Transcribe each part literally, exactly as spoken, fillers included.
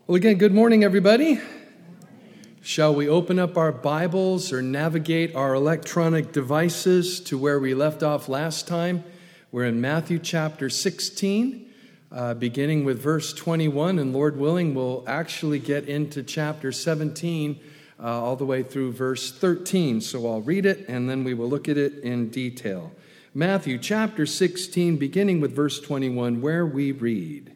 Well, again, good morning, everybody. Shall we open up our Bibles or navigate our electronic devices to where we left off last time? We're in Matthew chapter sixteen, uh, beginning with verse twenty-one, and Lord willing, we'll actually get into chapter seventeen uh, all the way through verse thirteen. So I'll read it, and then we will look at it in detail. Matthew chapter sixteen, beginning with verse twenty-one, where we read,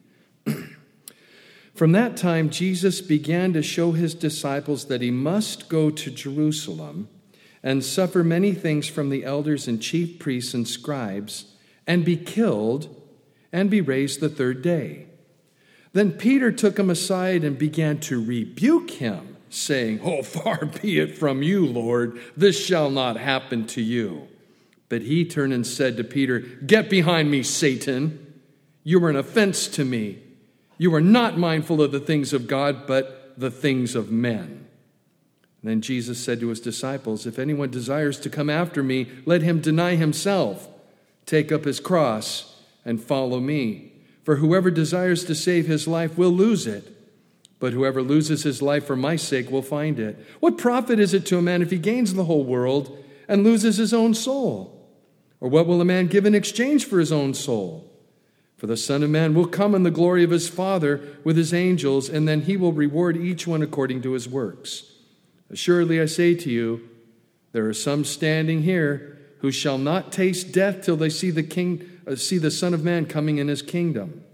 From that time, Jesus began to show his disciples that he must go to Jerusalem and suffer many things from the elders and chief priests and scribes, and be killed, and be raised the third day. Then Peter took him aside and began to rebuke him, saying, Oh, far be it from you, Lord, this shall not happen to you. But he turned and said to Peter, Get behind me, Satan. You are an offense to me. You are not mindful of the things of God, but the things of men. Then Jesus said to his disciples, If anyone desires to come after me, let him deny himself, take up his cross, and follow me. For whoever desires to save his life will lose it, but whoever loses his life for my sake will find it. What profit is it to a man if he gains the whole world and loses his own soul? Or what will a man give in exchange for his own soul? For the Son of Man will come in the glory of his Father with his angels, and then he will reward each one according to his works. Assuredly, I say to you, there are some standing here who shall not taste death till they see the king, uh, see the Son of Man coming in his kingdom.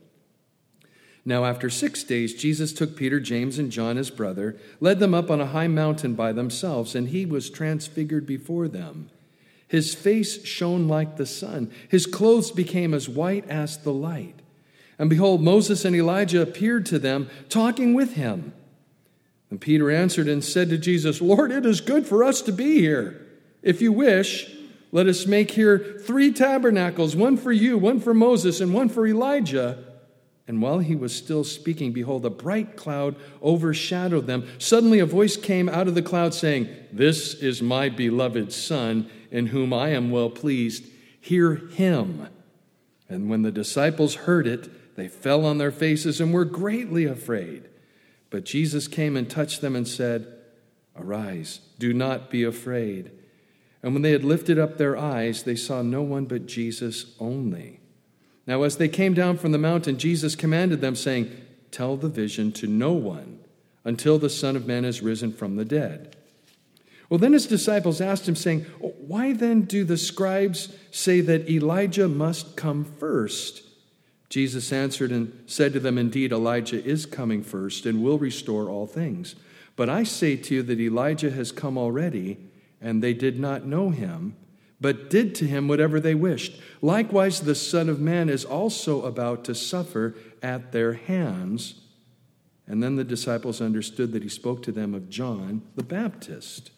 Now, after six days, Jesus took Peter, James, and John, his brother, led them up on a high mountain by themselves, and he was transfigured before them. His face shone like the sun. His clothes became as white as the light. And behold, Moses and Elijah appeared to them, talking with him. And Peter answered and said to Jesus, Lord, it is good for us to be here. If you wish, let us make here three tabernacles, one for you, one for Moses, and one for Elijah. And while he was still speaking, behold, a bright cloud overshadowed them. Suddenly a voice came out of the cloud saying, This is my beloved Son, in whom I am well pleased. Hear him. And when the disciples heard it, they fell on their faces and were greatly afraid. But Jesus came and touched them and said, Arise, do not be afraid. And when they had lifted up their eyes, they saw no one but Jesus only. Now, as they came down from the mountain, Jesus commanded them, saying, Tell the vision to no one until the Son of Man is risen from the dead. Well, then his disciples asked him, saying, Why then do the scribes say that Elijah must come first? Jesus answered and said to them, Indeed, Elijah is coming first and will restore all things. But I say to you that Elijah has come already, and they did not know him, but did to him whatever they wished. Likewise, the Son of Man is also about to suffer at their hands. And then the disciples understood that he spoke to them of John the Baptist.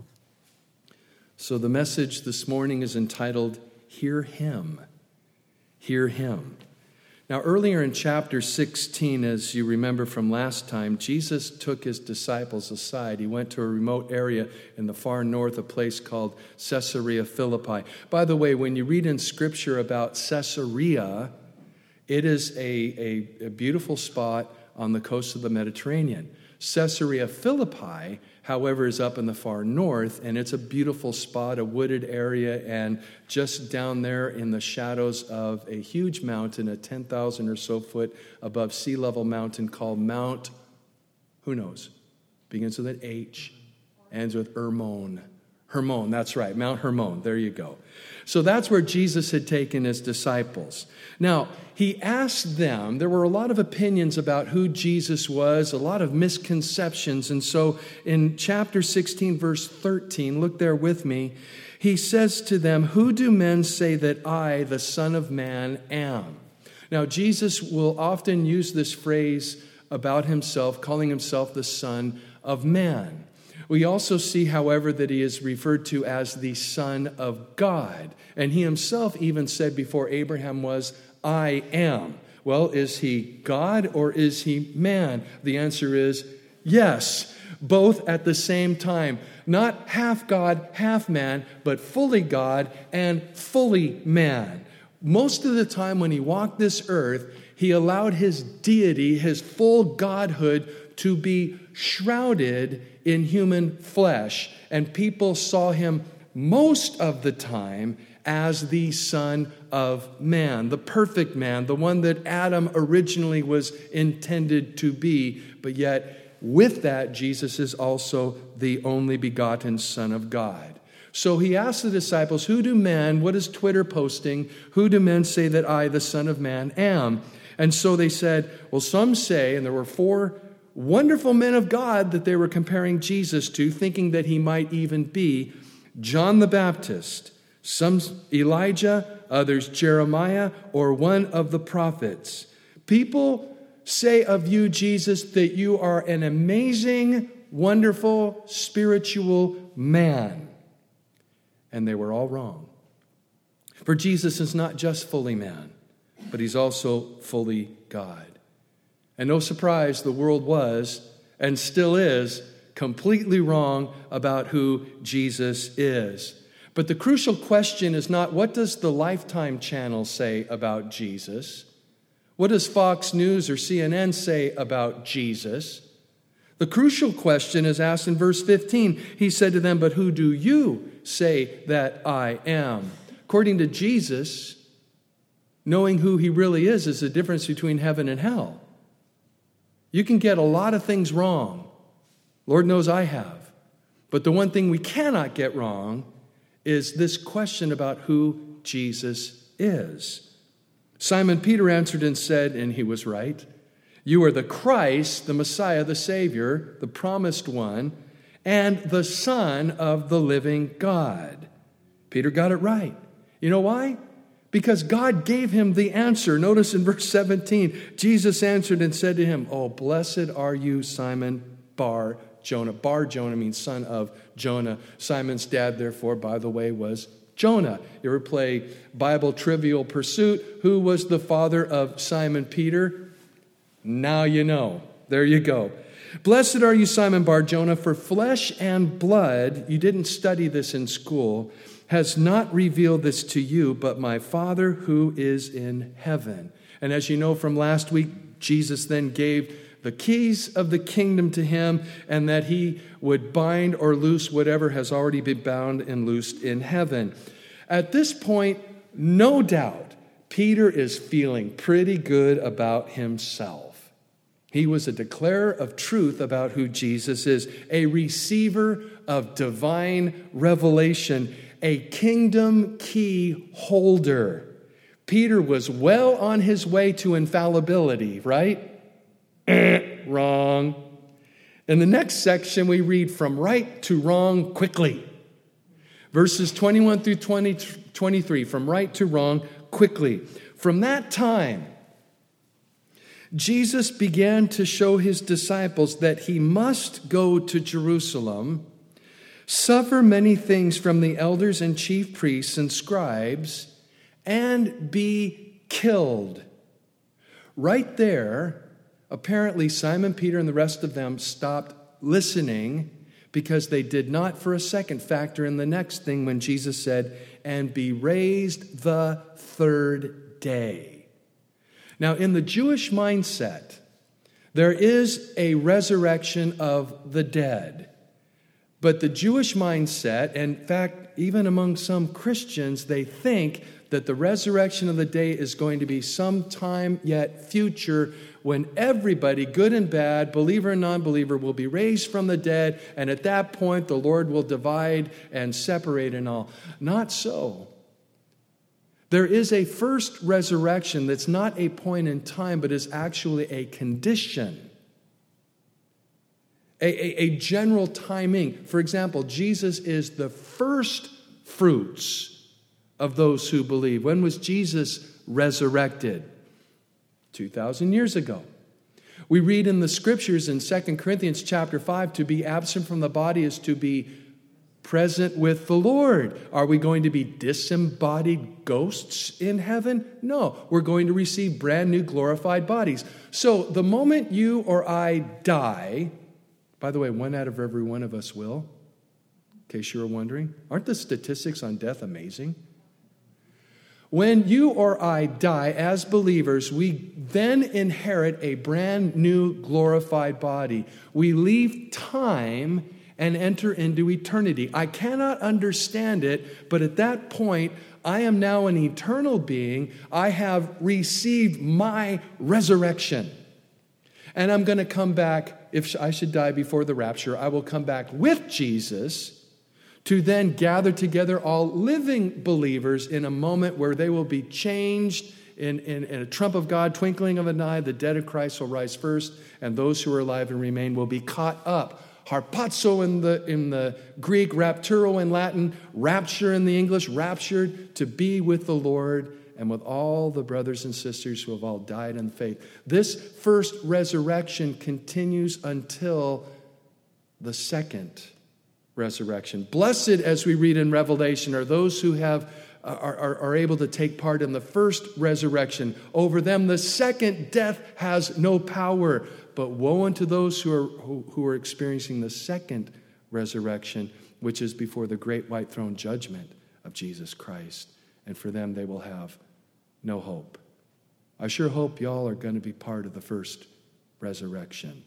So the message this morning is entitled, Hear Him. Hear Him. Now, earlier in chapter sixteen, as you remember from last time, Jesus took his disciples aside. He went to a remote area in the far north, a place called Caesarea Philippi. By the way, when you read in Scripture about Caesarea, it is a, a, a beautiful spot on the coast of the Mediterranean. Caesarea Philippi, however, is up in the far north, and it's a beautiful spot, a wooded area, and just down there in the shadows of a huge mountain, a ten thousand or so foot above sea level mountain called Mount, who knows? Begins with an H, ends with Hermon. Hermon, that's right, Mount Hermon, there you go. So that's where Jesus had taken his disciples. Now, he asked them, there were a lot of opinions about who Jesus was, a lot of misconceptions. And so in chapter sixteen, verse thirteen, look there with me, he says to them, Who do men say that I, the Son of Man, am? Now, Jesus will often use this phrase about himself, calling himself the Son of Man. We also see, however, that he is referred to as the Son of God. And he himself even said before Abraham was, I am. Well, is he God or is he man? The answer is yes, both at the same time. Not half God, half man, but fully God and fully man. Most of the time when he walked this earth, he he allowed his deity, his full godhood, to be shrouded in human flesh. And people saw him most of the time as the Son of Man, the perfect man, the one that Adam originally was intended to be. But yet, with that, Jesus is also the only begotten Son of God. So he asked the disciples, who do men, what is Twitter posting, who do men say that I, the Son of Man, am? And so they said, well, some say, and there were four wonderful men of God that they were comparing Jesus to, thinking that he might even be John the Baptist, some Elijah, others Jeremiah, or one of the prophets. People say of you, Jesus, that you are an amazing, wonderful, spiritual man. And they were all wrong. For Jesus is not just fully man, but he's also fully God. And no surprise, the world was, and still is, completely wrong about who Jesus is. But the crucial question is not, what does the Lifetime channel say about Jesus? What does Fox News or C N N say about Jesus? The crucial question is asked in verse fifteen. He said to them, but who do you say that I am? According to Jesus, knowing who he really is is the difference between heaven and hell. You can get a lot of things wrong. Lord knows I have. But the one thing we cannot get wrong is this question about who Jesus is. Simon Peter answered and said, and he was right, you are the Christ, the Messiah, the Savior, the promised one, and the Son of the living God. Peter got it right. You know why? Because God gave him the answer. Notice in verse seventeen, Jesus answered and said to him, oh, blessed are you, Simon Bar Jonah. Bar Jonah means son of Jonah. Simon's dad, therefore, by the way, was Jonah. You ever play Bible Trivial Pursuit? Who was the father of Simon Peter? Now you know. There you go. Blessed are you, Simon Bar Jonah, for flesh and blood, you didn't study this in school, has not revealed this to you, but my Father who is in heaven. And as you know from last week, Jesus then gave the keys of the kingdom to him, and that he would bind or loose whatever has already been bound and loosed in heaven. At this point, no doubt, Peter is feeling pretty good about himself. He was a declarer of truth about who Jesus is, a receiver of divine revelation, a kingdom key holder. Peter was well on his way to infallibility, right? Wrong. In the next section, we read from right to wrong quickly. Verses twenty-one through twenty, twenty-three, from right to wrong quickly. From that time, Jesus began to show his disciples that he must go to Jerusalem, suffer many things from the elders and chief priests and scribes, and be killed. Right there, apparently Simon Peter and the rest of them stopped listening because they did not for a second factor in the next thing when Jesus said, and be raised the third day. Now, in the Jewish mindset, there is a resurrection of the dead. But the Jewish mindset, and in fact, even among some Christians, they think that the resurrection of the day is going to be sometime yet future when everybody, good and bad, believer and non-believer, will be raised from the dead, and at that point the Lord will divide and separate and all. Not so. There is a first resurrection that's not a point in time, but is actually a condition. A, a, a general timing. For example, Jesus is the first fruits of those who believe. When was Jesus resurrected? two thousand years ago. We read in the scriptures in Second Corinthians chapter five, to be absent from the body is to be present with the Lord. Are we going to be disembodied ghosts in heaven? No, we're going to receive brand new glorified bodies. So the moment you or I die, by the way, one out of every one of us will, in case you were wondering. Aren't the statistics on death amazing? When you or I die as believers, we then inherit a brand new glorified body. We leave time and enter into eternity. I cannot understand it, but at that point, I am now an eternal being. I have received my resurrection. And I'm going to come back, if I should die before the rapture, I will come back with Jesus to then gather together all living believers in a moment where they will be changed in, in, in a trump of God, twinkling of an eye. The dead of Christ will rise first, and those who are alive and remain will be caught up. Harpazo in the, in the Greek, rapturo in Latin, rapture in the English, raptured to be with the Lord and with all the brothers and sisters who have all died in faith. This first resurrection continues until the second resurrection. Blessed, as we read in Revelation, are those who have are, are, are able to take part in the first resurrection. Over them, the second death has no power. But woe unto those who are who, who are experiencing the second resurrection, which is before the great white throne judgment of Jesus Christ. And for them, they will have no hope. I sure hope y'all are going to be part of the first resurrection.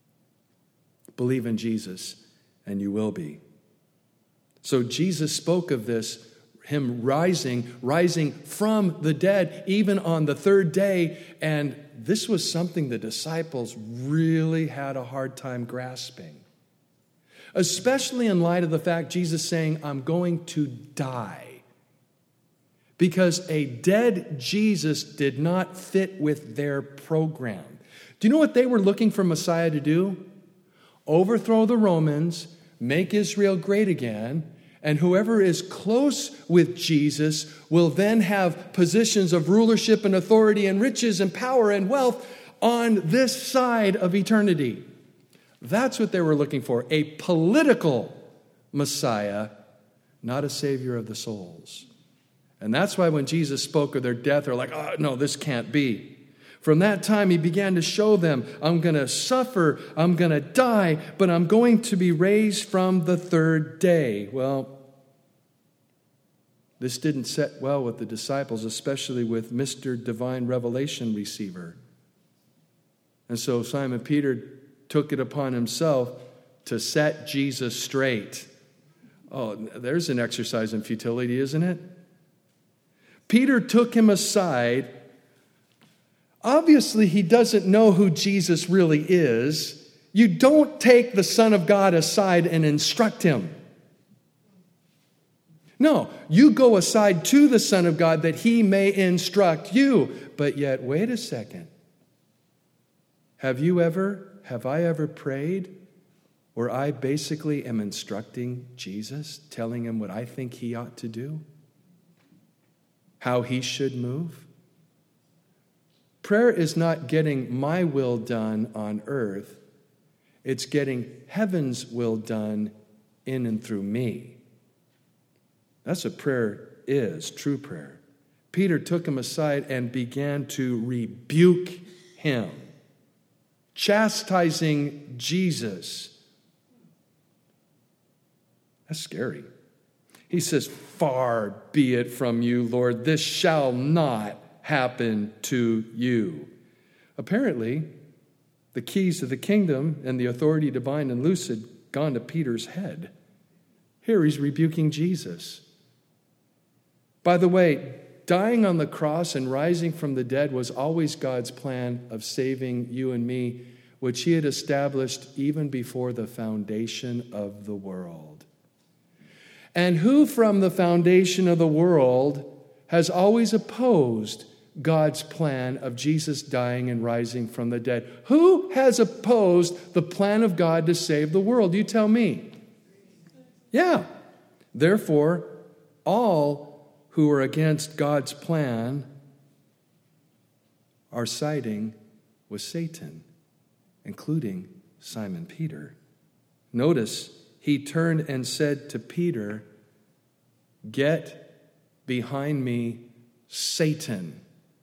Believe in Jesus, and you will be. So Jesus spoke of this, him rising, rising from the dead, even on the third day. And this was something the disciples really had a hard time grasping. Especially in light of the fact Jesus saying, I'm going to die. Because a dead Jesus did not fit with their program. Do you know what they were looking for Messiah to do? Overthrow the Romans, make Israel great again, and whoever is close with Jesus will then have positions of rulership and authority and riches and power and wealth on this side of eternity. That's what they were looking for, a political Messiah, not a savior of the souls. And that's why when Jesus spoke of their death, they're like, oh, no, this can't be. From that time, he began to show them, I'm going to suffer, I'm going to die, but I'm going to be raised from the third day. Well, this didn't set well with the disciples, especially with Mister Divine Revelation Receiver. And so Simon Peter took it upon himself to set Jesus straight. Oh, there's an exercise in futility, isn't it? Peter took him aside. Obviously, he doesn't know who Jesus really is. You don't take the Son of God aside and instruct him. No, you go aside to the Son of God that he may instruct you. But yet, wait a second. Have you ever, have I ever prayed where I basically am instructing Jesus, telling him what I think he ought to do? How he should move? Prayer is not getting my will done on earth. It's getting heaven's will done in and through me. That's what prayer is, true prayer. Peter took him aside and began to rebuke him, chastising Jesus. That's scary. He says, far be it from you, Lord, this shall not happen to you. Apparently, the keys to the kingdom and the authority to bind and loose had gone to Peter's head. Here he's rebuking Jesus. By the way, dying on the cross and rising from the dead was always God's plan of saving you and me, which he had established even before the foundation of the world. And who from the foundation of the world has always opposed God's plan of Jesus dying and rising from the dead? Who has opposed the plan of God to save the world? You tell me. Yeah. Therefore, all who are against God's plan are siding with Satan, including Simon Peter. Notice, he turned and said to Peter, "Get behind me, Satan."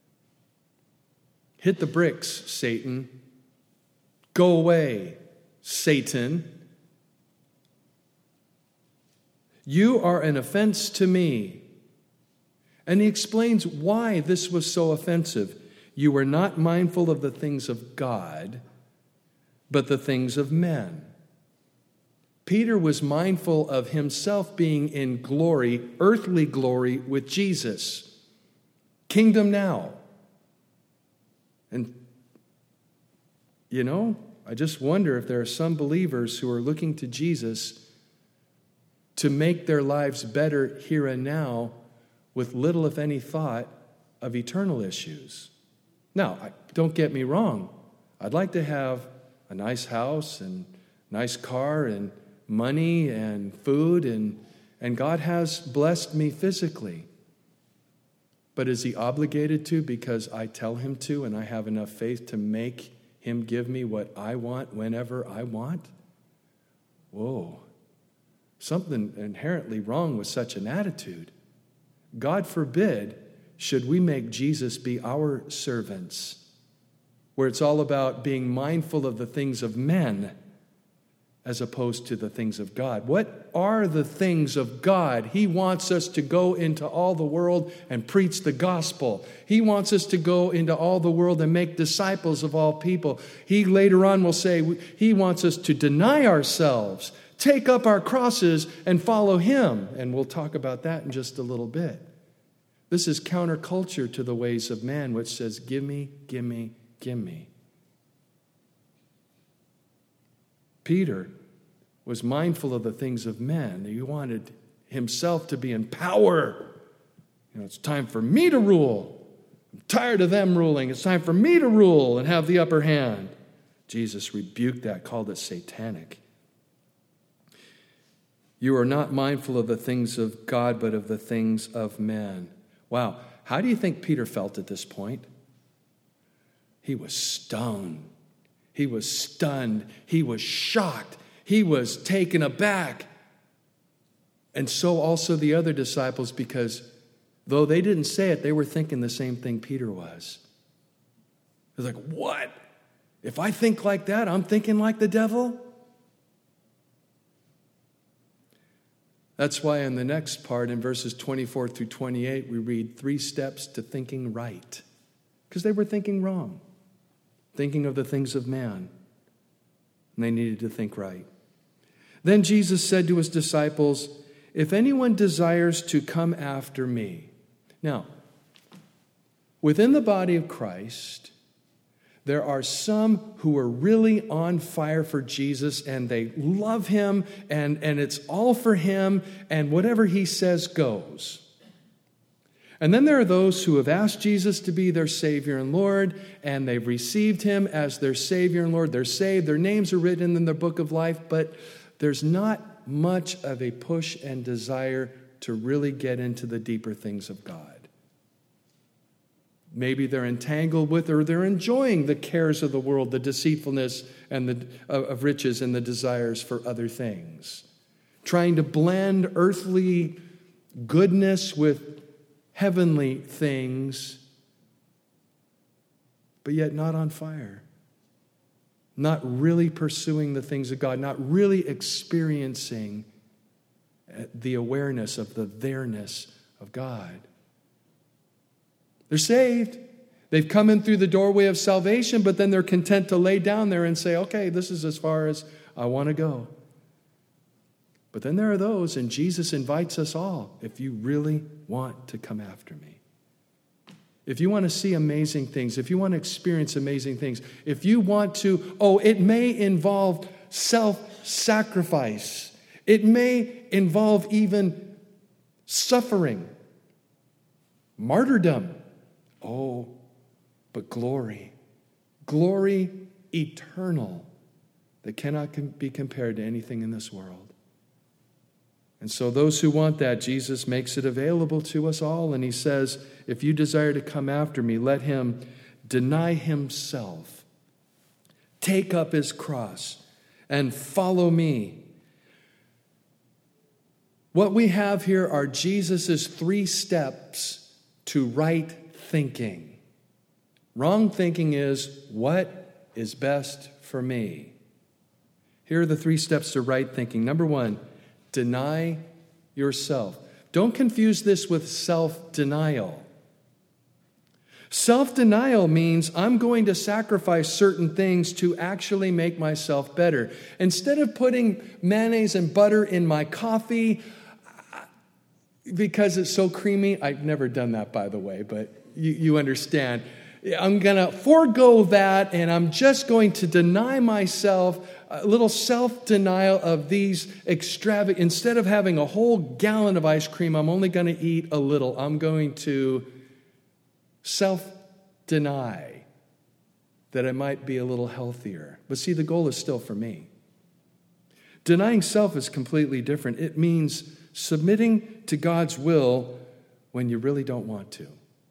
Hit the bricks, Satan. Go away, Satan. You are an offense to me, And he explains why this was so offensive. You were not mindful of the things of God, but the things of men. Peter was mindful of himself being in glory, earthly glory with Jesus. Kingdom now. And, you know, I just wonder if there are some believers who are looking to Jesus to make their lives better here and now with little, if any, thought of eternal issues. Now, don't get me wrong. I'd like to have a nice house and nice car and money and food, and, and God has blessed me physically. But is he obligated to because I tell him to and I have enough faith to make him give me what I want whenever I want? Whoa. Something inherently wrong with such an attitude. God forbid, should we make Jesus be our servants, where it's all about being mindful of the things of men as opposed to the things of God. What are the things of God? He wants us to go into all the world and preach the gospel. He wants us to go into all the world and make disciples of all people. He later on will say he wants us to deny ourselves, take up our crosses, and follow him. And we'll talk about that in just a little bit. This is counterculture to the ways of man, which says, give me, give me, give me. Peter was mindful of the things of men. He wanted himself to be in power. You know, it's time for me to rule. I'm tired of them ruling. It's time for me to rule and have the upper hand. Jesus rebuked that, called it satanic. You are not mindful of the things of God, but of the things of men. Wow. How do you think Peter felt at this point? He was stung. He was stunned. He was shocked. He was taken aback. And so also the other disciples, because though they didn't say it, they were thinking the same thing Peter was. They're like, what? If I think like that, I'm thinking like the devil? That's why in the next part, in verses twenty-four through twenty-eight, we read three steps to thinking right. Because they were thinking wrong, thinking of the things of man. And they needed to think right. Then Jesus said to his disciples, if anyone desires to come after me. Now, within the body of Christ, there are some who are really on fire for Jesus and they love him and, and it's all for him and whatever he says goes. And then there are those who have asked Jesus to be their Savior and Lord, and they've received him as their Savior and Lord. They're saved. Their names are written in the book of life, but there's not much of a push and desire to really get into the deeper things of God. Maybe they're entangled with or they're enjoying the cares of the world, the deceitfulness and the, of riches and the desires for other things. Trying to blend earthly goodness with heavenly things, but yet not on fire. Not really pursuing the things of God, not really experiencing the awareness of the there-ness of God. They're saved. They've come in through the doorway of salvation, but then they're content to lay down there and say, okay, this is as far as I want to go. But then there are those, and Jesus invites us all, if you really want to come after me. If you want to see amazing things, if you want to experience amazing things, if you want to, oh, it may involve self-sacrifice. It may involve even suffering, martyrdom. Oh, but glory, glory eternal that cannot be compared to anything in this world. And so those who want that, Jesus makes it available to us all. And he says, if you desire to come after me, let him deny himself, take up his cross, and follow me. What we have here are Jesus' three steps to right thinking. Wrong thinking is, what is best for me? Here are the three steps to right thinking. Number one, deny yourself. Don't confuse this with self-denial. Self-denial means I'm going to sacrifice certain things to actually make myself better. Instead of putting mayonnaise and butter in my coffee because it's so creamy, I've never done that, by the way, but you, you understand. I'm going to forego that, and I'm just going to deny myself a little self-denial of these extravagant. Instead of having a whole gallon of ice cream, I'm only going to eat a little. I'm going to self-deny that I might be a little healthier. But see, the goal is still for me. Denying self is completely different. It means submitting to God's will when you really don't want to.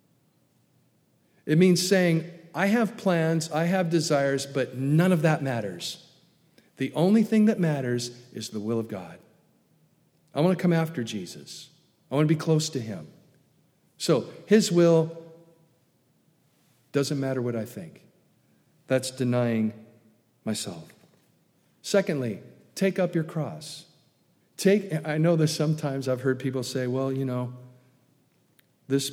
It means saying, I have plans, I have desires, but none of that matters. The only thing that matters is the will of God. I want to come after Jesus. I want to be close to him. So his will doesn't matter what I think. That's denying myself. Secondly, take up your cross. Take. I know that sometimes I've heard people say, well, you know, this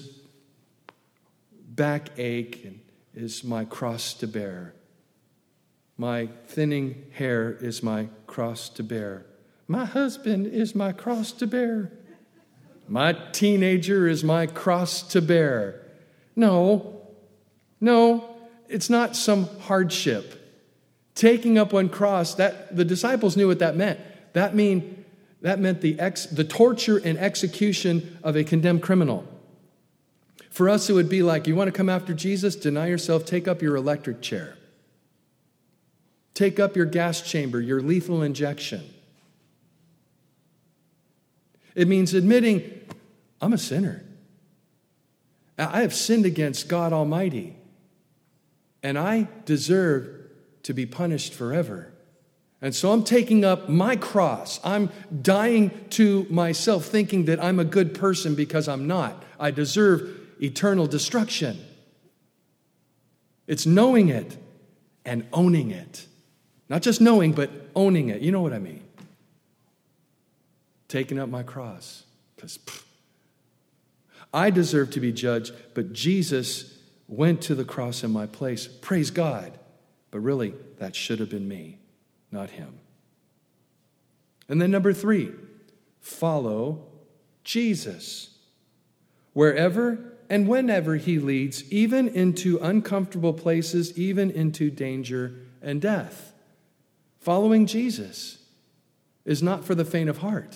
backache is my cross to bear. My thinning hair is my cross to bear. My husband is my cross to bear. My teenager is my cross to bear. No, no, it's not some hardship. Taking up one cross, that the disciples knew what that meant. That mean that meant the ex, the torture and execution of a condemned criminal. For us, it would be like, you want to come after Jesus? Deny yourself, take up your electric chair. Take up your gas chamber, your lethal injection. It means admitting, I'm a sinner. I have sinned against God Almighty, and I deserve to be punished forever. And so I'm taking up my cross. I'm dying to myself, thinking that I'm a good person because I'm not. I deserve eternal destruction. It's knowing it and owning it. Not just knowing, but owning it. You know what I mean. Taking up my cross. Because I deserve to be judged, but Jesus went to the cross in my place. Praise God. But really, that should have been me, not him. And then number three, follow Jesus. Wherever and whenever he leads, even into uncomfortable places, even into danger and death. Following Jesus is not for the faint of heart.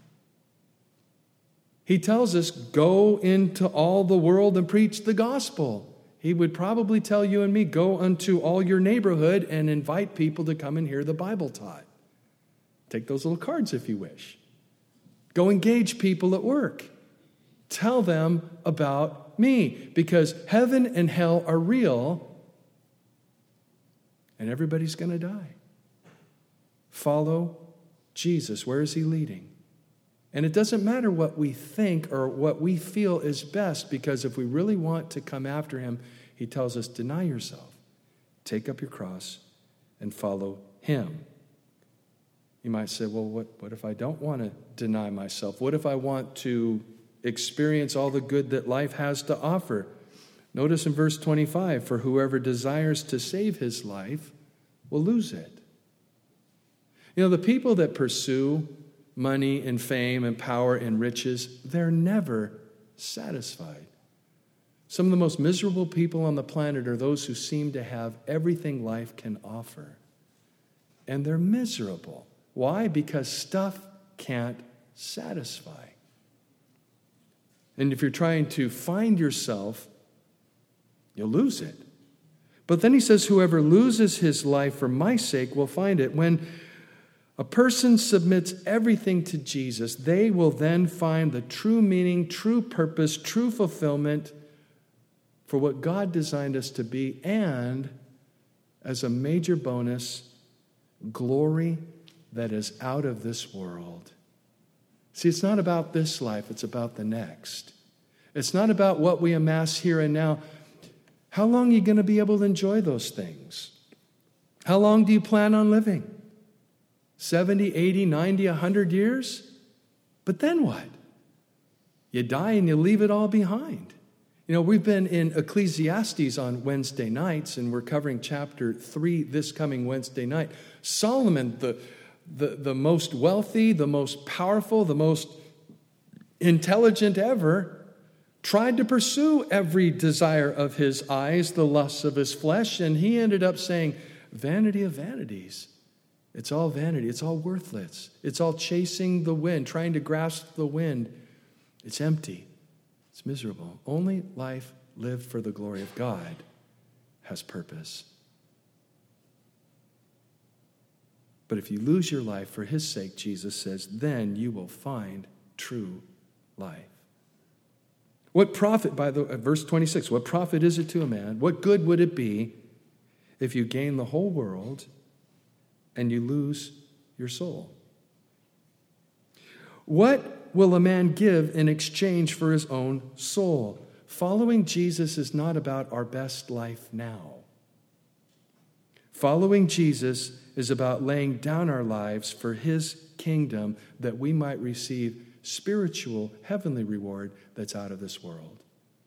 He tells us, go into all the world and preach the gospel. He would probably tell you and me, go unto all your neighborhood and invite people to come and hear the Bible taught. Take those little cards if you wish. Go engage people at work. Tell them about me, because heaven and hell are real, and everybody's going to die. Follow Jesus. Where is he leading? And it doesn't matter what we think or what we feel is best, because if we really want to come after him, he tells us, deny yourself, take up your cross, and follow him. You might say, well, what, what if I don't want to deny myself? What if I want to experience all the good that life has to offer? Notice in verse twenty-five, for whoever desires to save his life will lose it. You know, the people that pursue money and fame and power and riches, they're never satisfied. Some of the most miserable people on the planet are those who seem to have everything life can offer. And they're miserable. Why? Because stuff can't satisfy. And if you're trying to find yourself, you'll lose it. But then he says, whoever loses his life for my sake will find it. When a person submits everything to Jesus, they will then find the true meaning, true purpose, true fulfillment for what God designed us to be, and as a major bonus, glory that is out of this world. See, it's not about this life, it's about the next. It's not about what we amass here and now. How long are you going to be able to enjoy those things? How long do you plan on living? seventy, eighty, ninety, one hundred years? But then what? You die and you leave it all behind. You know, we've been in Ecclesiastes on Wednesday nights, and we're covering chapter three this coming Wednesday night. Solomon, the, the, the most wealthy, the most powerful, the most intelligent ever, tried to pursue every desire of his eyes, the lusts of his flesh, and he ended up saying, vanity of vanities. It's all vanity. It's all worthless. It's all chasing the wind, trying to grasp the wind. It's empty. It's miserable. Only life lived for the glory of God has purpose. But if you lose your life for his sake, Jesus says, then you will find true life. What profit, by the uh, verse twenty-six, what profit is it to a man? What good would it be if you gain the whole world and you lose your soul? What will a man give in exchange for his own soul? Following Jesus is not about our best life now. Following Jesus is about laying down our lives for his kingdom that we might receive spiritual, heavenly reward that's out of this world.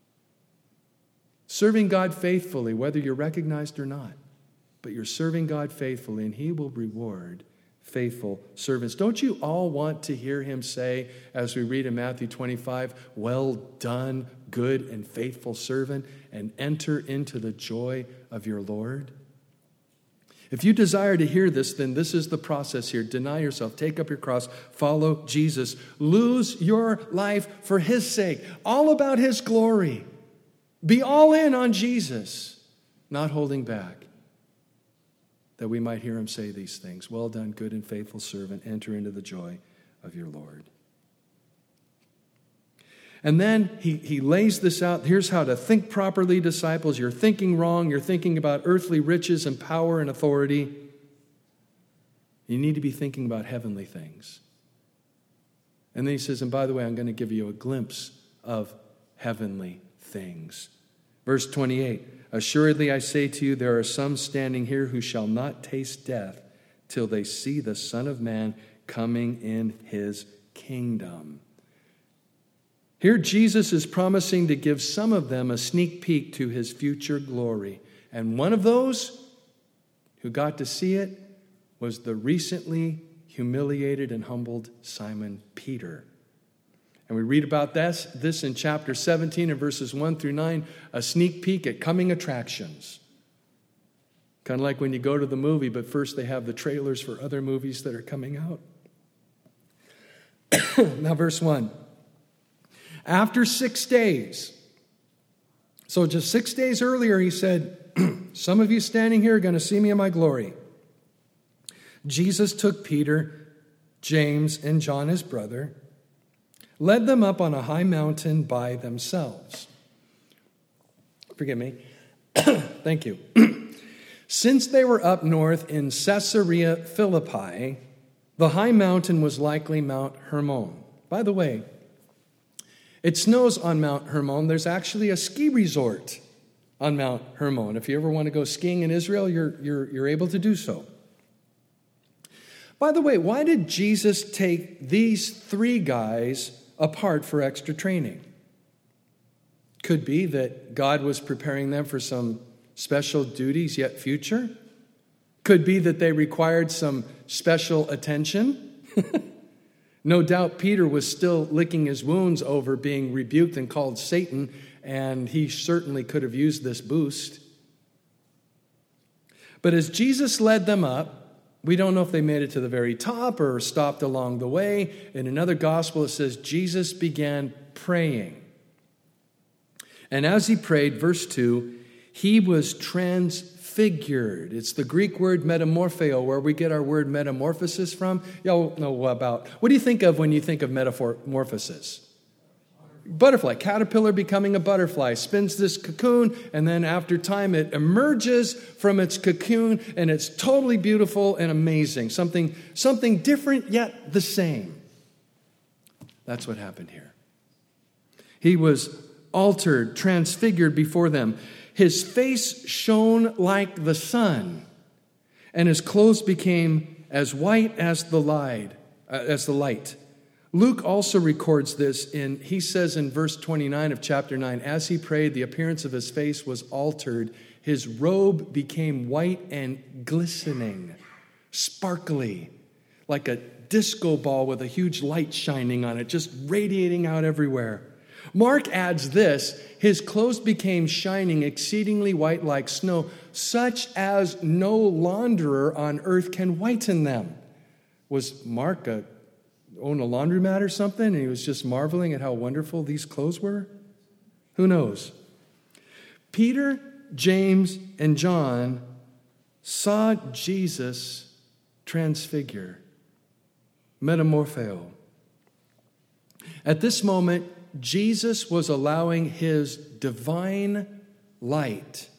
Serving God faithfully, whether you're recognized or not, but you're serving God faithfully, and he will reward faithful servants. Don't you all want to hear him say, as we read in Matthew twenty-five, well done, good and faithful servant, and enter into the joy of your Lord? If you desire to hear this, then this is the process here. Deny yourself, take up your cross, follow Jesus. Lose your life for his sake, all about his glory. Be all in on Jesus, not holding back, that we might hear him say these things. Well done, good and faithful servant. Enter into the joy of your Lord. And then he, he lays this out. Here's how to think properly, disciples. You're thinking wrong. You're thinking about earthly riches and power and authority. You need to be thinking about heavenly things. And then he says, and by the way, I'm going to give you a glimpse of heavenly things. Verse twenty-eight, assuredly I say to you, there are some standing here who shall not taste death till they see the Son of Man coming in his kingdom. Here Jesus is promising to give some of them a sneak peek to his future glory. And one of those who got to see it was the recently humiliated and humbled Simon Peter. And we read about this, this in chapter seventeen and verses one through nine, a sneak peek at coming attractions. Kind of like when you go to the movie, but first they have the trailers for other movies that are coming out. Now verse one. After six days, so just six days earlier, he said, some of you standing here are going to see me in my glory. Jesus took Peter, James, and John, his brother, led them up on a high mountain by themselves. Forgive me. Thank you. Since they were up north in Caesarea Philippi, the high mountain was likely Mount Hermon. By the way, it snows on Mount Hermon. There's actually a ski resort on Mount Hermon. If you ever want to go skiing in Israel, you're, you're, you're able to do so. By the way, why did Jesus take these three guys apart for extra training? Could be that God was preparing them for some special duties yet future. Could be that they required some special attention. No doubt Peter was still licking his wounds over being rebuked and called Satan, and he certainly could have used this boost. But as Jesus led them up, we don't know if they made it to the very top or stopped along the way. In another gospel, it says Jesus began praying. And as he prayed, verse two, he was transfigured. It's the Greek word metamorpheo, where we get our word metamorphosis from. Y'all know about. What do you think of when you think of metamorphosis? Butterfly, caterpillar becoming a butterfly, spins this cocoon, and then after time it emerges from its cocoon, and it's totally beautiful and amazing. Something, something different yet the same. That's what happened here. He was altered, transfigured before them. His face shone like the sun, and his clothes became as white as the light. Uh, as the light. Luke also records this in, he says in verse twenty-nine of chapter nine, as he prayed, the appearance of his face was altered. His robe became white and glistening, sparkly, like a disco ball with a huge light shining on it, just radiating out everywhere. Mark adds this, his clothes became shining, exceedingly white like snow, such as no launderer on earth can whiten them. Was Mark a, own a laundromat or something, and he was just marveling at how wonderful these clothes were? Who knows? Peter, James, and John saw Jesus transfigure, metamorpheo. At this moment, Jesus was allowing his divine light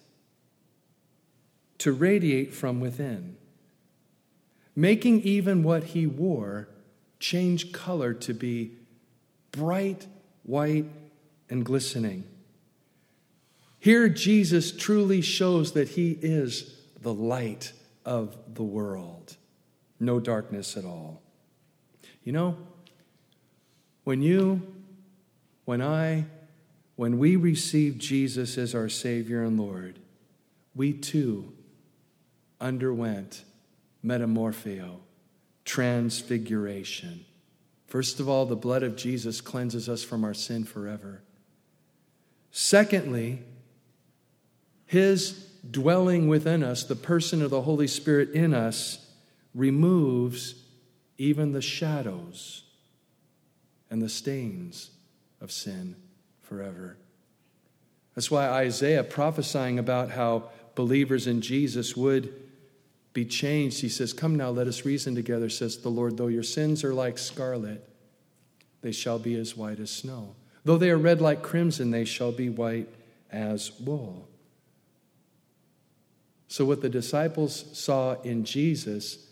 to radiate from within, making even what he wore change color to be bright, white, and glistening. Here, Jesus truly shows that he is the light of the world. No darkness at all. You know, when you, when I, when we receive Jesus as our Savior and Lord, we too underwent metamorpheo, transfiguration. First of all, the blood of Jesus cleanses us from our sin forever. Secondly, his dwelling within us, the person of the Holy Spirit in us, removes even the shadows and the stains of sin forever. That's why Isaiah, prophesying about how believers in Jesus would be changed, he says, "Come now, let us reason together, says the Lord. Though your sins are like scarlet, they shall be as white as snow. Though they are red like crimson, they shall be white as wool." So what the disciples saw in Jesus,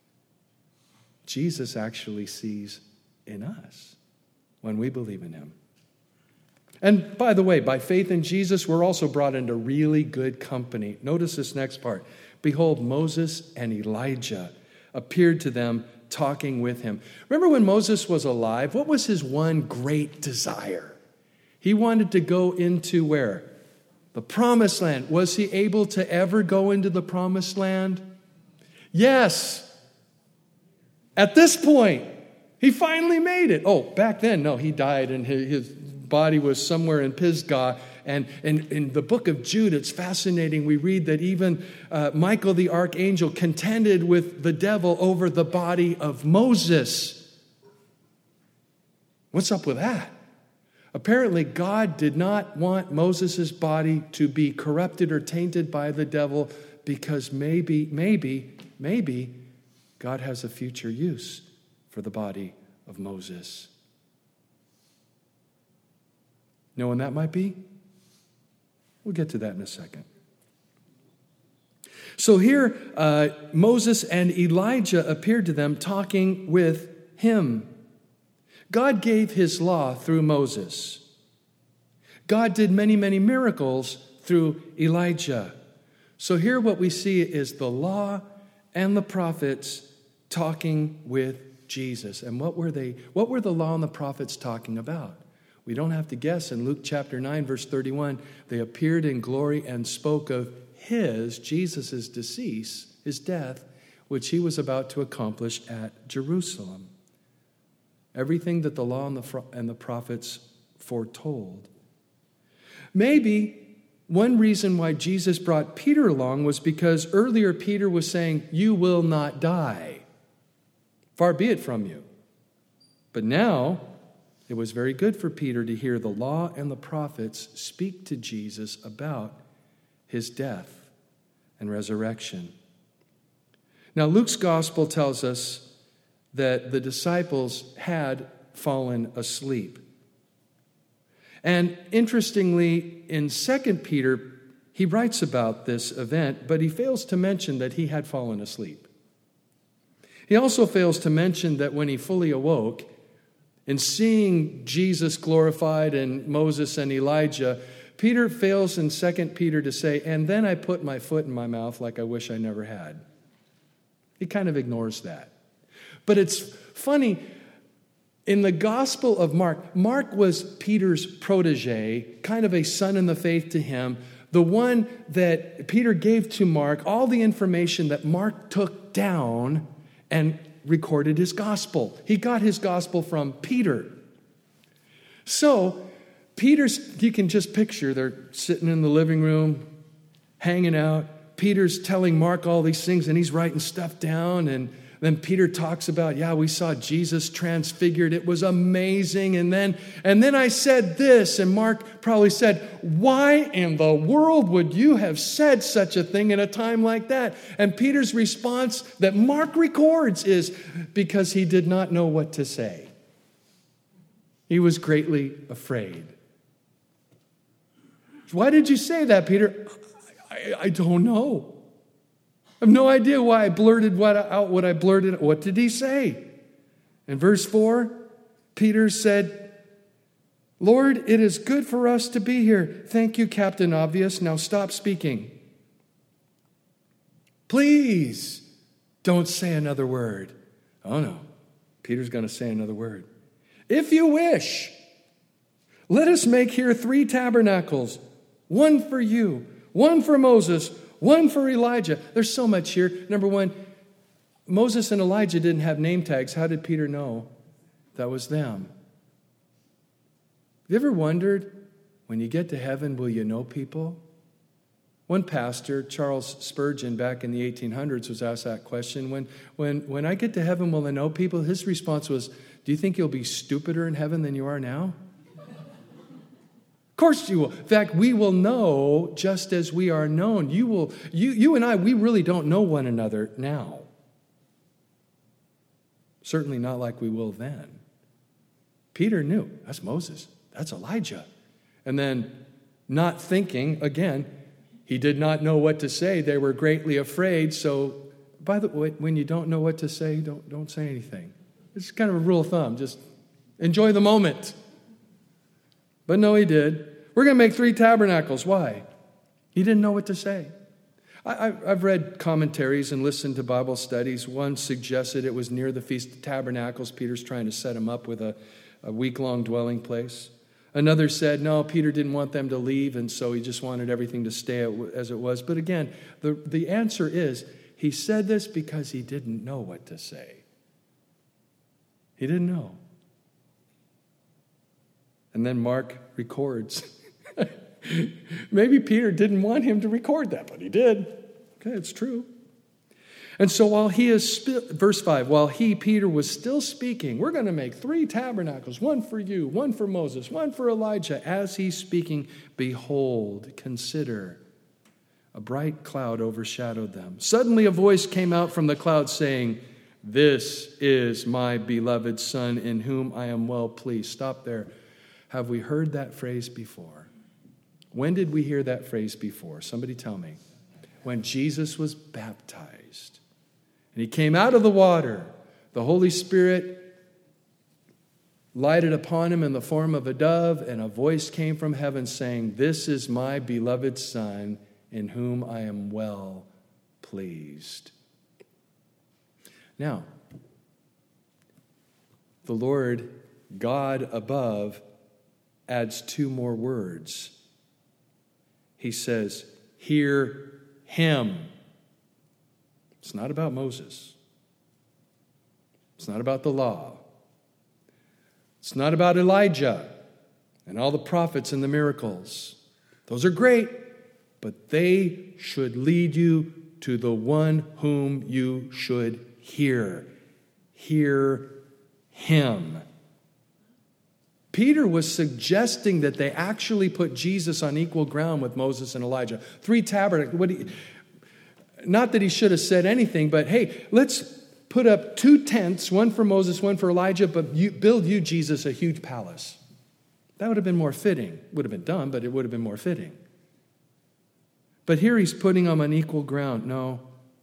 Jesus actually sees in us when we believe in him. And by the way, by faith in Jesus, we're also brought into really good company. Notice this next part. Behold, Moses and Elijah appeared to them, talking with him. Remember when Moses was alive, what was his one great desire? He wanted to go into where? The promised land. Was he able to ever go into the promised land? Yes. At this point, he finally made it. Oh, back then, no, he died and his, his body was somewhere in Pisgah. And, and in the book of Jude, it's fascinating. We read that even uh, Michael the archangel contended with the devil over the body of Moses. What's up with that? Apparently, God did not want Moses' body to be corrupted or tainted by the devil because maybe, maybe, maybe God has a future use for the body of Moses. Know when that might be? We'll get to that in a second. So here, uh, Moses and Elijah appeared to them talking with him. God gave his law through Moses. God did many, many miracles through Elijah. So here what we see is the law and the prophets talking with Jesus. And what were they? What were the law and the prophets talking about? We don't have to guess. In Luke chapter nine, verse thirty-one, they appeared in glory and spoke of his, Jesus' decease, his death, which he was about to accomplish at Jerusalem. Everything that the law and the, and the prophets foretold. Maybe one reason why Jesus brought Peter along was because earlier Peter was saying, "You will not die. Far be it from you." But now, it was very good for Peter to hear the law and the prophets speak to Jesus about his death and resurrection. Now, Luke's gospel tells us that the disciples had fallen asleep. And interestingly, in Second Peter, he writes about this event, but he fails to mention that he had fallen asleep. He also fails to mention that when he fully awoke, in seeing Jesus glorified and Moses and Elijah, Peter fails in Second Peter to say, "And then I put my foot in my mouth like I wish I never had." He kind of ignores that. But it's funny, In the Gospel of Mark, Mark was Peter's protege, kind of a son in the faith to him, the one that Peter gave to Mark all the information that Mark took down and recorded his gospel. He got his gospel from Peter. So, Peter's, you can just picture, they're sitting in the living room, hanging out. Peter's telling Mark all these things, and he's writing stuff down, and then Peter talks about, yeah, we saw Jesus transfigured. It was amazing. And then, and then I said this, and Mark probably said, why in the world would you have said such a thing in a time like that? And Peter's response that Mark records is because he did not know what to say. He was greatly afraid. Why did you say that, Peter? I, I don't know. I have no idea why I blurted what out what I blurted. What did he say? In verse four, Peter said, Lord, it is good for us to be here. Thank you, Captain Obvious. Now stop speaking. Please don't say another word. Oh no, Peter's going to say another word. If you wish, let us make here three tabernacles, one for you, one for Moses, one for Elijah. There's so much here. Number one, Moses and Elijah didn't have name tags. How did Peter know that was them? Have you ever wondered, when you get to heaven, will you know people? One pastor, Charles Spurgeon, back in the eighteen hundreds, was asked that question. When, when, when I get to heaven, will I know people? His response was, do you think you'll be stupider in heaven than you are now? Of course you will. In fact, we will know just as we are known. You will, you, you and I, we really don't know one another now. Certainly not like we will then. Peter knew. That's Moses. That's Elijah. And then, not thinking, again, he did not know what to say. They were greatly afraid. So, by the way, when you don't know what to say, don't, don't say anything. It's kind of a rule of thumb. Just enjoy the moment. But no, he did. We're going to make three tabernacles. Why? He didn't know what to say. I, I've read commentaries and listened to Bible studies. One suggested it was near the Feast of Tabernacles. Peter's trying to set him up with a, a week-long dwelling place. Another said, no, Peter didn't want them to leave, and so he just wanted everything to stay as it was. But again, the, the answer is, he said this because he didn't know what to say. He didn't know. And then Mark records. Maybe Peter didn't want him to record that, but he did. Okay, it's true. And so while he is, sp- verse five, while he, Peter, was still speaking, we're going to make three tabernacles, one for you, one for Moses, one for Elijah. As he's speaking, behold, consider, a bright cloud overshadowed them. Suddenly a voice came out from the cloud saying, this is my beloved Son in whom I am well pleased. Stop there. Have we heard that phrase before? When did we hear that phrase before? Somebody tell me. When Jesus was baptized. And he came out of the water. The Holy Spirit lighted upon him in the form of a dove, and a voice came from heaven saying, this is my beloved Son in whom I am well pleased. Now, the Lord God above adds two more words. He says, hear him. It's not about Moses. It's not about the law. It's not about Elijah and all the prophets and the miracles. Those are great, but they should lead you to the one whom you should hear. Hear him. Peter was suggesting that they actually put Jesus on equal ground with Moses and Elijah. Three tabernacles. What he, not that he should have said anything, but hey, let's put up two tents, one for Moses, one for Elijah, but you, build you, Jesus, a huge palace. That would have been more fitting. Would have been done, but it would have been more fitting. But here he's putting them on equal ground. No.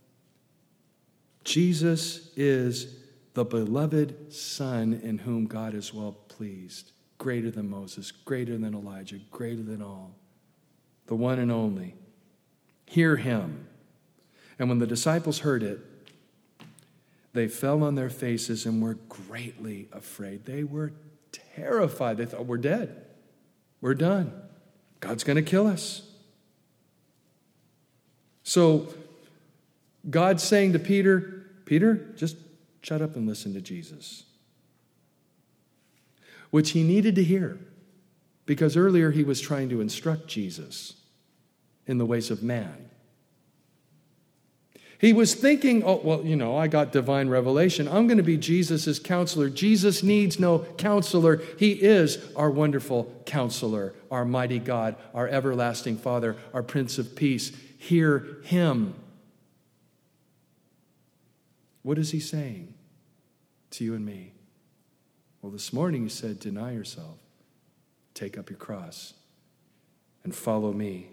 Jesus is the beloved Son in whom God is well pleased. Greater than Moses, greater than Elijah, greater than all. The one and only. Hear him. And when the disciples heard it, they fell on their faces and were greatly afraid. They were terrified. They thought, we're dead. We're done. God's going to kill us. So God's saying to Peter, Peter, just shut up and listen to Jesus. Which he needed to hear, because earlier he was trying to instruct Jesus in the ways of man. He was thinking, oh, well, you know, I got divine revelation. I'm going to be Jesus' counselor. Jesus needs no counselor. He is our wonderful counselor, our mighty God, our everlasting Father, our Prince of Peace. Hear him. What is he saying to you and me? Well, this morning he said, deny yourself, take up your cross, and follow me.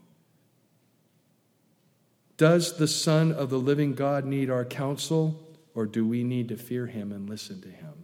Does the Son of the living God need our counsel, or do we need to fear him and listen to him?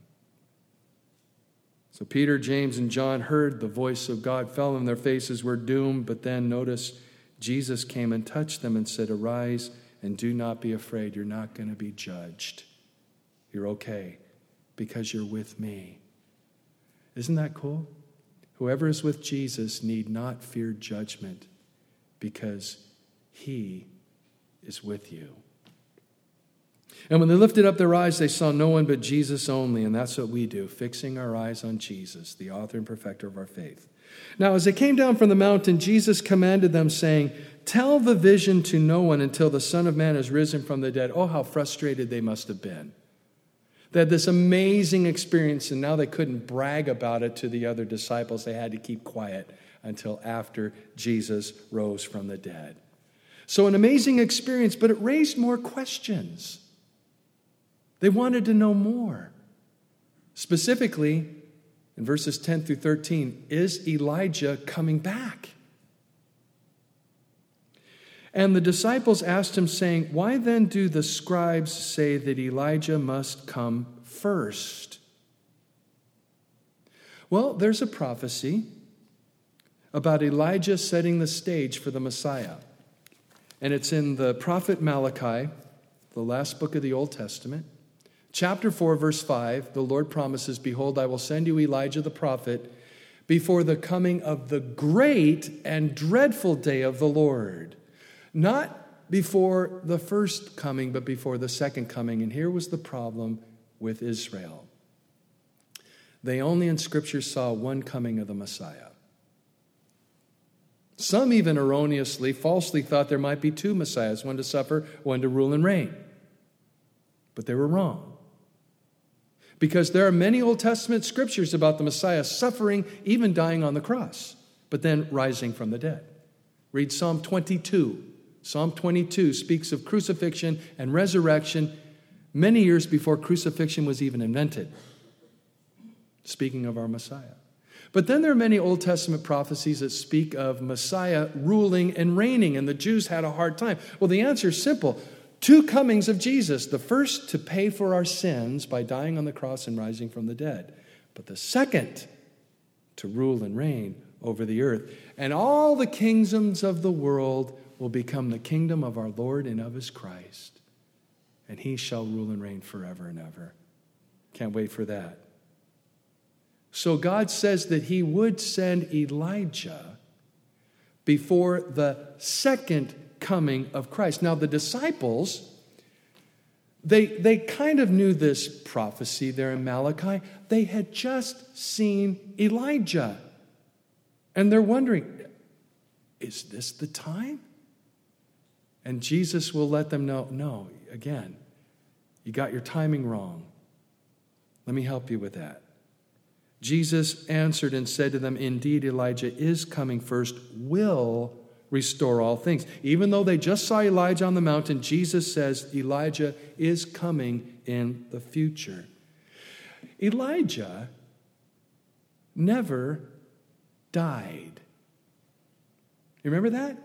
So Peter, James, and John heard the voice of God, fell on their faces, were doomed, but then notice Jesus came and touched them and said, arise and do not be afraid. You're not going to be judged. You're okay because you're with me. Isn't that cool? Whoever is with Jesus need not fear judgment because he is with you. And when they lifted up their eyes, they saw no one but Jesus only. And that's what we do, fixing our eyes on Jesus, the author and perfecter of our faith. Now, as they came down from the mountain, Jesus commanded them, saying, tell the vision to no one until the Son of Man has risen from the dead. Oh, how frustrated they must have been. They had this amazing experience, and now they couldn't brag about it to the other disciples. They had to keep quiet until after Jesus rose from the dead. So an amazing experience, but it raised more questions. They wanted to know more. Specifically, in verses ten through thirteen, is Elijah coming back? And the disciples asked him, saying, why then do the scribes say that Elijah must come first? Well, there's a prophecy about Elijah setting the stage for the Messiah. And it's in the prophet Malachi, the last book of the Old Testament. Chapter four, verse five, the Lord promises, behold, I will send you Elijah the prophet before the coming of the great and dreadful day of the Lord. Not before the first coming, but before the second coming. And here was the problem with Israel. They only in Scripture saw one coming of the Messiah. Some even erroneously, falsely thought there might be two Messiahs, one to suffer, one to rule and reign. But they were wrong. Because there are many Old Testament scriptures about the Messiah suffering, even dying on the cross, but then rising from the dead. Read Psalm twenty-two. Psalm twenty-two speaks of crucifixion and resurrection many years before crucifixion was even invented. Speaking of our Messiah. But then there are many Old Testament prophecies that speak of Messiah ruling and reigning, and the Jews had a hard time. Well, the answer is simple. Two comings of Jesus. The first to pay for our sins by dying on the cross and rising from the dead. But the second to rule and reign over the earth. And all the kingdoms of the world will become the kingdom of our Lord and of his Christ. And he shall rule and reign forever and ever. Can't wait for that. So God says that he would send Elijah before the second coming of Christ. Now the disciples, they, they kind of knew this prophecy there in Malachi. They had just seen Elijah. And they're wondering, is this the time? And Jesus will let them know, no, again, you got your timing wrong. Let me help you with that. Jesus answered and said to them, indeed, Elijah is coming first, will restore all things. Even though they just saw Elijah on the mountain, Jesus says Elijah is coming in the future. Elijah never died. You remember that?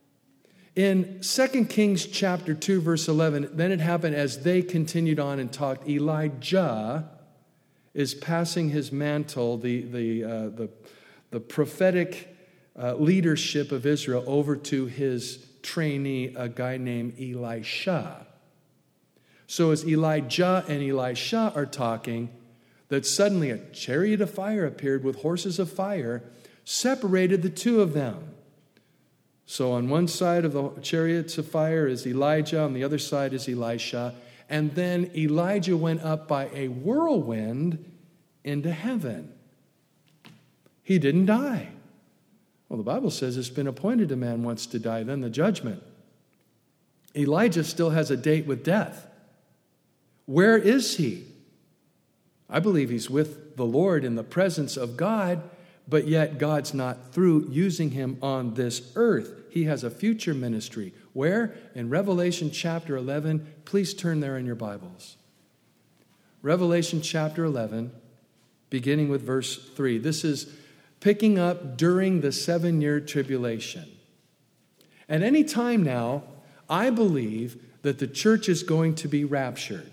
In Second Kings chapter two, verse eleven, then it happened as they continued on and talked, Elijah is passing his mantle, the, the, uh, the, the prophetic uh, leadership of Israel, over to his trainee, a guy named Elisha. So as Elijah and Elisha are talking, that suddenly a chariot of fire appeared with horses of fire, separated the two of them. So on one side of the chariots of fire is Elijah, on the other side is Elisha. And then Elijah went up by a whirlwind into heaven. He didn't die. Well, the Bible says it's been appointed a man once to die, then the judgment. Elijah still has a date with death. Where is he? I believe he's with the Lord in the presence of God, but yet God's not through using him on this earth. He has a future ministry. Where? In Revelation chapter eleven. Please turn there in your Bibles. Revelation chapter eleven, beginning with verse three. This is picking up during the seven-year tribulation. At any time now, I believe that the church is going to be raptured.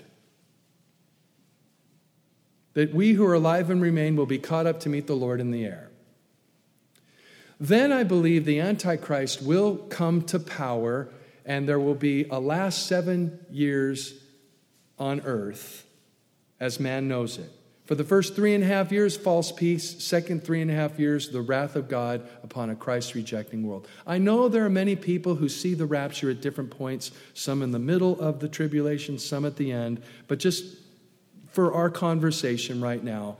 That we who are alive and remain will be caught up to meet the Lord in the air. Then I believe the Antichrist will come to power, and there will be a last seven years on earth as man knows it. For the first three and a half years, false peace. Second three and a half years, the wrath of God upon a Christ-rejecting world. I know there are many people who see the rapture at different points, some in the middle of the tribulation, some at the end, but just for our conversation right now,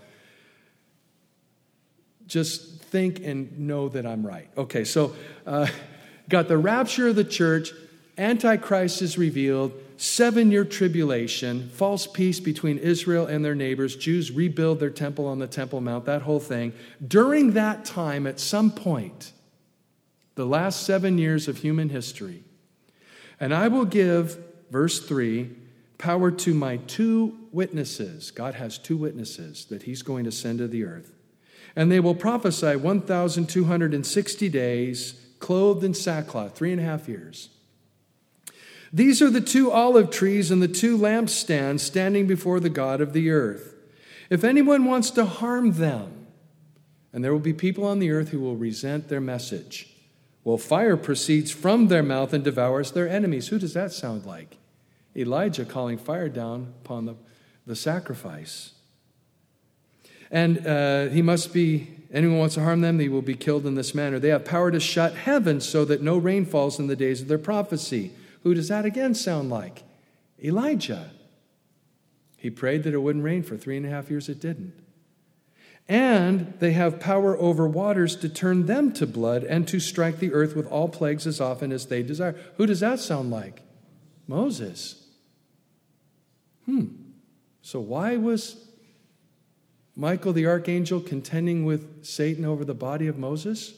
just think and know that I'm right. Okay, so uh, got the rapture of the church, Antichrist is revealed, seven-year tribulation, false peace between Israel and their neighbors, Jews rebuild their temple on the Temple Mount, that whole thing. During that time, at some point, the last seven years of human history, and I will give, verse three, power to my two witnesses. God has two witnesses that he's going to send to the earth. And they will prophesy one thousand two hundred sixty days, clothed in sackcloth, three and a half years. These are the two olive trees and the two lampstands standing before the God of the earth. If anyone wants to harm them, and there will be people on the earth who will resent their message, well, fire proceeds from their mouth and devours their enemies. Who does that sound like? Elijah calling fire down upon the, the sacrifice. And uh, he must be, anyone wants to harm them, they will be killed in this manner. They have power to shut heaven so that no rain falls in the days of their prophecy. Who does that again sound like? Elijah. He prayed that it wouldn't rain for three and a half years. It didn't. And they have power over waters to turn them to blood and to strike the earth with all plagues as often as they desire. Who does that sound like? Moses. Hmm. So why was Michael the archangel contending with Satan over the body of Moses?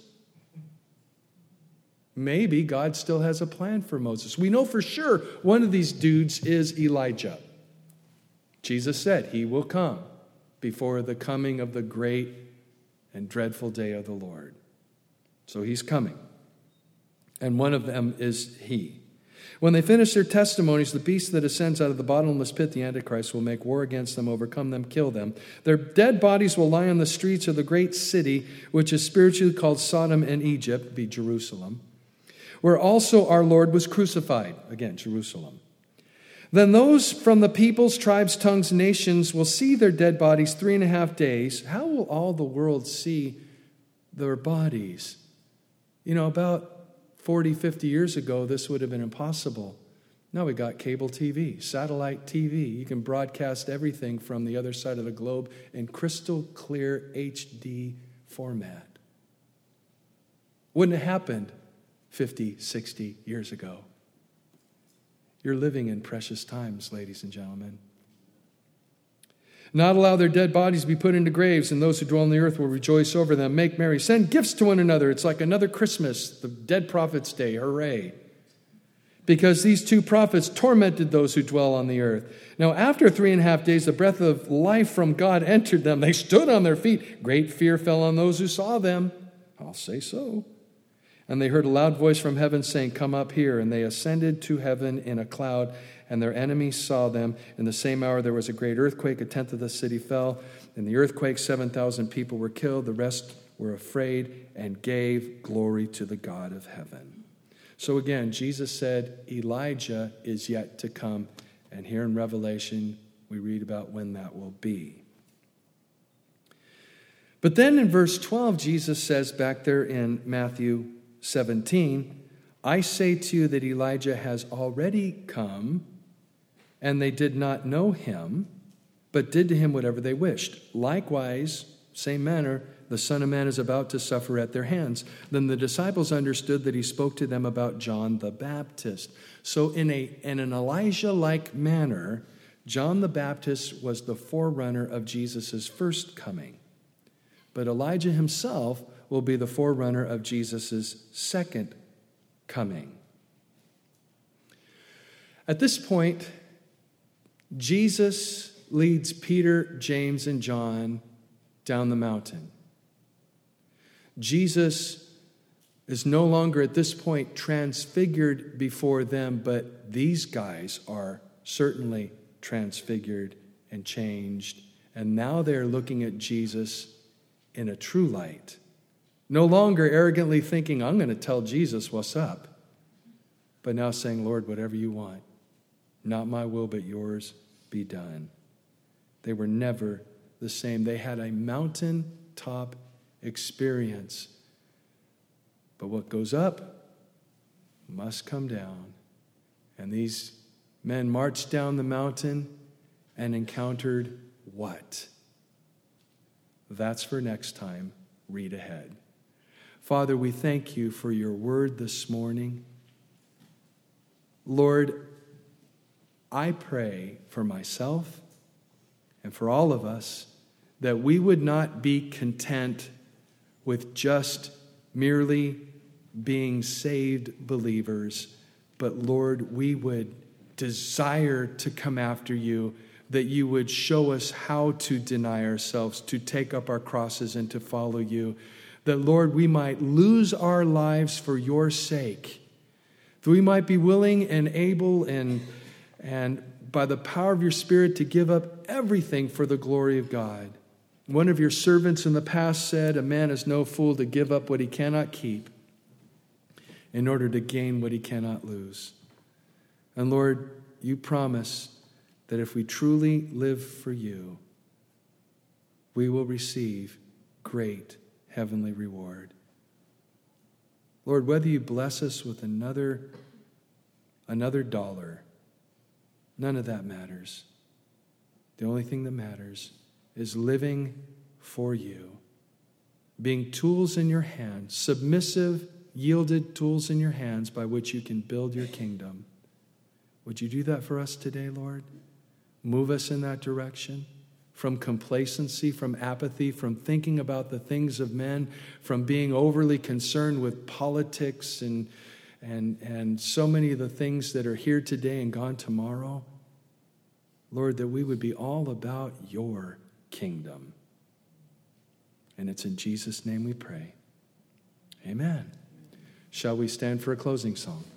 Maybe God still has a plan for Moses. We know for sure one of these dudes is Elijah. Jesus said he will come before the coming of the great and dreadful day of the Lord. So he's coming. And one of them is he. When they finish their testimonies, the beast that ascends out of the bottomless pit, the Antichrist, will make war against them, overcome them, kill them. Their dead bodies will lie on the streets of the great city, which is spiritually called Sodom and Egypt, be Jerusalem, where also our Lord was crucified. Again, Jerusalem. Then those from the peoples, tribes, tongues, nations will see their dead bodies three and a half days. How will all the world see their bodies? You know, about forty, fifty years ago, this would have been impossible. Now we got cable T V, satellite T V. You can broadcast everything from the other side of the globe in crystal clear H D format. Wouldn't have happened fifty, sixty years ago. You're living in precious times, ladies and gentlemen. Not allow their dead bodies to be put into graves, and those who dwell on the earth will rejoice over them. Make merry. Send gifts to one another. It's like another Christmas, the dead prophet's day. Hooray. Because these two prophets tormented those who dwell on the earth. Now, after three and a half days, the breath of life from God entered them. They stood on their feet. Great fear fell on those who saw them. I'll say so. And they heard a loud voice from heaven saying, "Come up here." And they ascended to heaven in a cloud, and their enemies saw them. In the same hour there was a great earthquake. A tenth of the city fell. In the earthquake, seven thousand people were killed. The rest were afraid and gave glory to the God of heaven. So again, Jesus said Elijah is yet to come, And here in Revelation, we read about when that will be. But then in verse twelve, Jesus says back there in Matthew seventeen, I say to you that Elijah has already come, and they did not know him, but did to him whatever they wished. Likewise, same manner, the Son of Man is about to suffer at their hands. Then the disciples understood that he spoke to them about John the Baptist. So in, a, in an Elijah-like manner, John the Baptist was the forerunner of Jesus' first coming. But Elijah himself will be the forerunner of Jesus' second coming. At this point, Jesus leads Peter, James, and John down the mountain. Jesus is no longer at this point transfigured before them, but these guys are certainly transfigured and changed. And now they're looking at Jesus in a true light. No longer arrogantly thinking, I'm going to tell Jesus what's up. But now saying, Lord, whatever you want, not my will, but yours be done. They were never the same. They had a mountaintop experience. But what goes up must come down. And these men marched down the mountain and encountered what? That's for next time. Read ahead. Father, we thank you for your word this morning. Lord, I pray for myself and for all of us that we would not be content with just merely being saved believers, but Lord, we would desire to come after you, that you would show us how to deny ourselves, to take up our crosses and to follow you, that Lord, we might lose our lives for your sake, that we might be willing and able and, and by the power of your Spirit to give up everything for the glory of God. One of your servants in the past said, a man is no fool to give up what he cannot keep in order to gain what he cannot lose. And Lord, you promise that if we truly live for you, we will receive great heavenly reward. Lord, whether you bless us with another, another dollar, none of that matters. The only thing that matters is living for you, being tools in your hands, submissive, yielded tools in your hands by which you can build your kingdom. Would you do that for us today, Lord? Move us in that direction, from complacency, from apathy, from thinking about the things of men, from being overly concerned with politics and, and, and so many of the things that are here today and gone tomorrow. Lord, that we would be all about your kingdom. And it's in Jesus' name we pray. Amen. Shall we stand for a closing song?